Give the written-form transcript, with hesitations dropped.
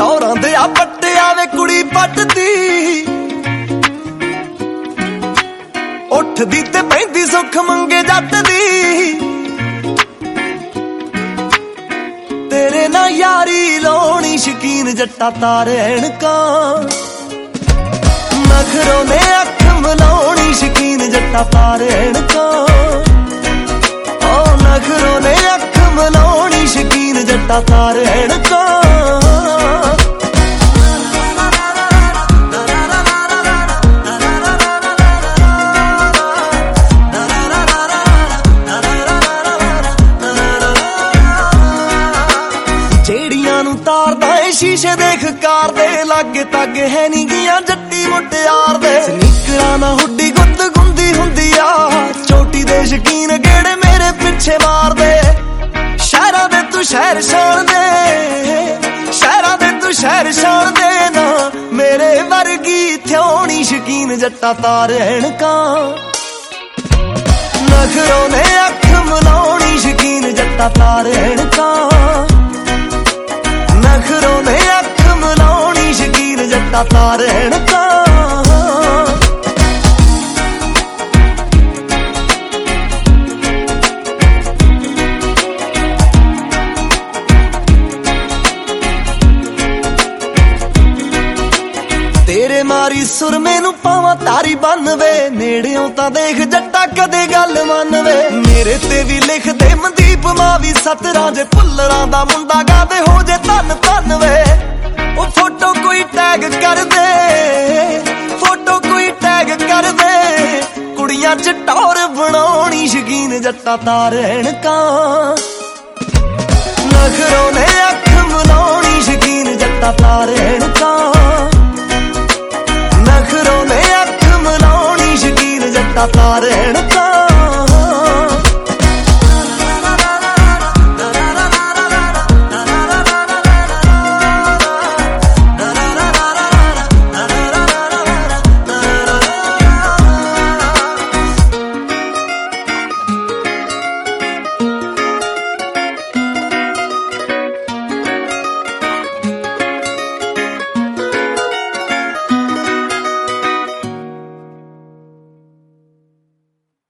ਟੌਰਾਂ ਦੇ ਆ ਪੱਟਿਆ ਵੇ ਕੁੜੀ ਪੱਟਦੀ, ਉੱਠਦੀ ਤੇ ਬਹਿੰਦੀ ਸੁੱਖ ਮੰਗੇ ਜੱਟ ਦੀ। ਤੇਰੇ ਨਾਲ ਯਾਰੀ ਲਾਉਣੀ ਸ਼ਕੀਨ ਜੱਟਾ ਤਾਰੇ ਐਨਕਾਂ, ਨਖਰੋਂ ਨੇ ਅੱਖ ਮਲਾਉਣੀ ਸ਼ਕੀਨ ਜੱਟਾ ਤਾਰੇ ਐਨਕਾਂ। ਨਖਰੋਂ ਨੇ ਅੱਖ ਮਲਾਉਣੀ ਸ਼ਕੀਨ ਜੱਟਾ ਤਾਰੇ ਐਨਕਾਂ। ਜਿਹੜੀਆਂ ਨੂੰ ਤਾਰਦਾ ਏ ਸ਼ੀਸ਼ੇ ਦੇਖ ਕਾਰ ਦੇ, ਲਾਗੇ ਤਾਗੇ ਹੈ ਨੀ ਗੀਆਂ ਜੱਟੀ ਮੁਟਿਆਰ ਦੇ। ਸਨੀਕਰਾਂ ਨਾ ਹੁੱਡੀ ਗੁੱਤ ਗੁੰਦੀ ਹੁੰਦੀ ਆ, ਚੋਟੀ ਦੇ ਸ਼ਕੀਨ ਗੇੜੇ ਮੇਰੇ ਪਿੱਛੇ ਮਾਰਦੇ। ਸ਼ਹਿਰਾਂ ਦੇ ਤੂੰ ਸ਼ਹਿਰ ਸ਼ਾਨ ਦੇ, ਸ਼ਹਿਰਾਂ ਦੇ ਤੂੰ ਸ਼ਹਿਰ ਸ਼ਾਨ ਦੇ ਨਾ, ਮੇਰੇ ਵਰਗੀ ਥਿਉਣੀ ਸ਼ਕੀਨ ਜੱਟਾ ਤਾਰੇ ਐਨਕਾਂ। ਨਖਰੋਂ ਨੇ ਅੱਖ ਮਲਾਉਣੀ ਸ਼ਕੀਨ ਜੱਟਾ ਤਾਰੇ ਐਨਕਾਂ। ਨਖਰੋਂ ਨੇ ਅੱਖ ਮਲਾਉਣੀ ਸ਼ਕੀਨ ਜੱਟਾ ਤਾਰੇ ਐਨਕਾਂ। ਤੇਰੇ ਮਾਰੀ ਸੁਰਮੇ ਨੂੰ ਪਾਵਾਂ ਤਾਰੀ ਬੰਨ ਵੇ, ਨੇੜਿਓਂ ਤਾਂ ਦੇਖ ਜੱਟਾ ਕਦੇ ਗੱਲ ਮੰਨ ਵੇ। ਮੇਰੇ ਤੇ ਵੀ ਲਿਖਦੇ ਮਨਦੀਪ ਮਾਵੀ ਸਤਰਾਂ, ਜੇ ਭੁੱਲਰਾਂ ਦਾ ਮੁੰਡਾ ਗਾਵੇ ਹੋ ਜੇ ਧੰਨ ਧੰਨ ਵੇ। ਉਹ ਫੋਟੋ ਕੋਈ ਟੈਗ ਕਰ ਦੇ, ਫੋਟੋ ਕੋਈ ਟੈਗ ਕਰ ਦੇ, ਕੁੜੀਆਂ ਚ ਟੌਰ ਬਣਾਉਣੀ ਸ਼ਕੀਨ ਜੱਟਾ ਤਾਰੇ ਐਨਕਾਂ। ਨਖਰੋਂ ਨੇ ਅੱਖ ਮਲਾਉਣੀ ਸ਼ਕੀਨ ਜੱਟਾ ਤਾਰੇ ਐਨਕਾਂ। ਨਖਰੋਂ ਨੇ ਅੱਖ ਮਲਾਉਣੀ ਸ਼ਕੀਨ ਜੱਟਾ ਤਾਰੇ ਐਨਕਾਂ।